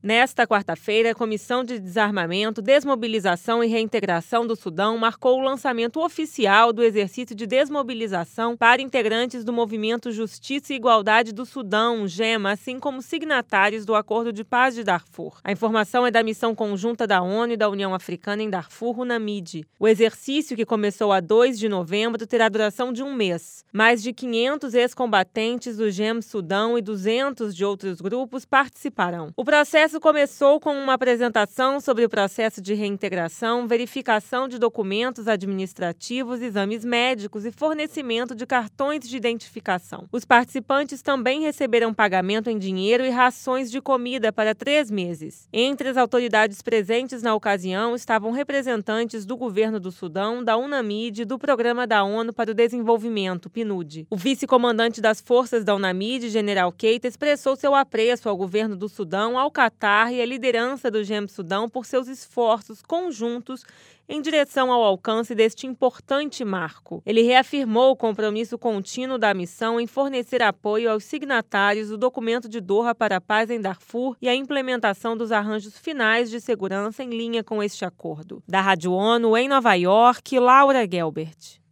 Nesta quarta-feira, a Comissão de Desarmamento, Desmobilização e Reintegração do Sudão marcou o lançamento oficial do exercício de desmobilização para integrantes do Movimento Justiça e Igualdade do Sudão, GEMA, assim como signatários do Acordo de Paz de Darfur. A informação é da Missão Conjunta da ONU e da União Africana em Darfur, UNAMID. O exercício, que começou a 2 de novembro, terá duração de um mês. Mais de 500 ex-combatentes do GEM Sudão e 200 de outros grupos participarão. O processo começou com uma apresentação sobre o processo de reintegração, verificação de documentos administrativos, exames médicos e fornecimento de cartões de identificação. Os participantes também receberão pagamento em dinheiro e rações de comida para 3 meses. Entre as autoridades presentes na ocasião estavam representantes do governo do Sudão, da UNAMID e do Programa da ONU para o Desenvolvimento, PNUD. O vice-comandante das forças da UNAMID, General Keita, expressou seu apreço ao governo do Sudão, ao Catar e a liderança do GEM Sudão por seus esforços conjuntos em direção ao alcance deste importante marco. Ele reafirmou o compromisso contínuo da missão em fornecer apoio aos signatários do documento de Doha para a paz em Darfur e a implementação dos arranjos finais de segurança em linha com este acordo. Da Rádio ONU em Nova York, Laura Gelbert.